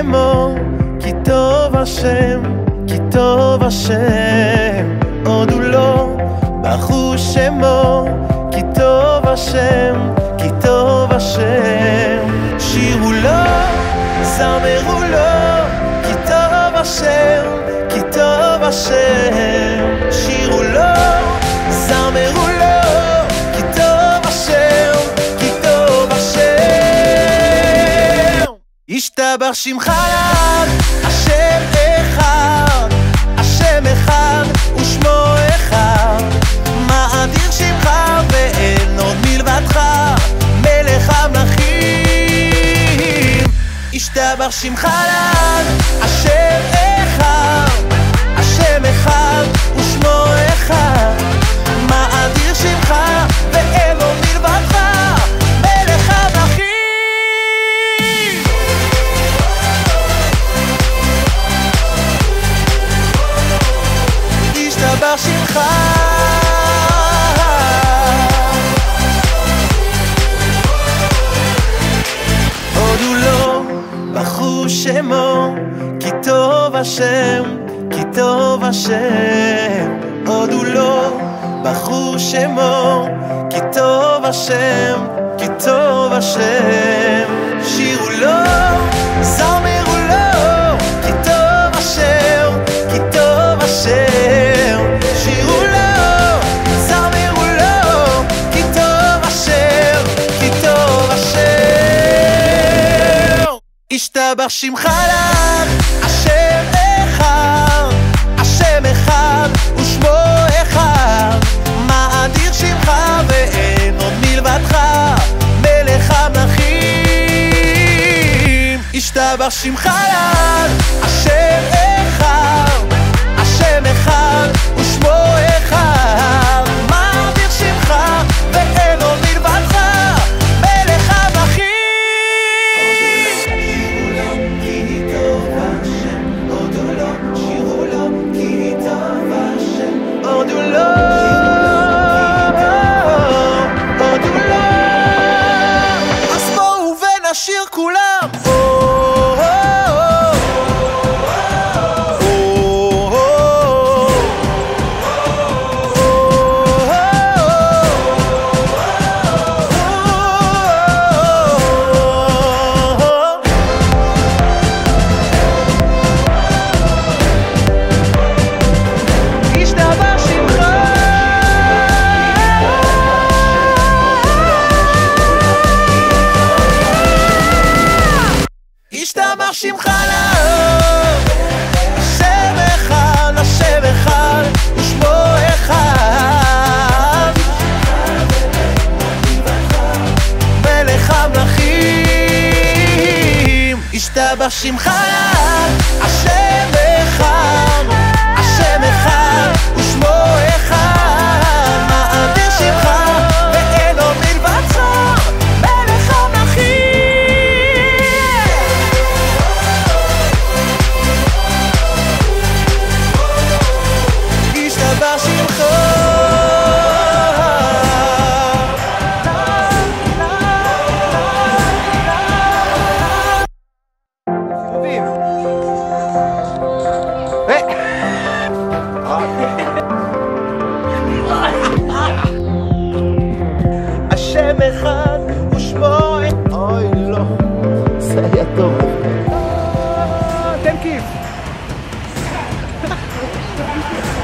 שמו, כי טוב השם, כי טוב השם. הודו לו, ברכו שמו, כי טוב השם, כי טוב השם. שירו לו, זמרו לו, כי טוב השם, כי טוב השם. שירו לו, זמרו לו, כי טוב השם, כי טוב השם. ישתבח שמך לעד, השם אחד, השם אחד ושמו אחד. מאדיר שמך ואין עוד מלבדך, מלך המלכים. ישתבח שמך לעד, השם אחד, השם אחד ושמו אחד. מאדיר שמך ואין עוד מלבדך, מלך המלכים. ישתבח שמך, הודו לו, ברכו שמו, כי טוב השם, כי טוב השם. הודו לו, ברכו שמו, כי טוב השם, כי טוב השם. שירו לו, זמרו לו, כי טוב השם, כי טוב השם. שירו לו, זמרו לו, כי טוב השם, כי טוב השם. ישתבח שמך לעד, השם אחד, השם אחד ושמו אחד. מאדיר שמך ואין עוד מלבדך, מלך המלכים. ישתבח שמך לעד, השם אחד, השם אחד ושמו אחד. מאדיר שמך ואין עוד מלבדך, מלך המלכים. הודו לו, הודו לו. אז בואו ונשיר כולם. ישתבח שמך לעד, השם אחד, השם אחד ושמו אחד. מלך המלכים. ישתבח שמך לעד, השם אחד, השם אחד ושמו אחד. מאדיר שמך ואין עוד מלבדך, מלך המלכים. השם אחד ושמו, אוי לא, זה היה טוב. תן כיף.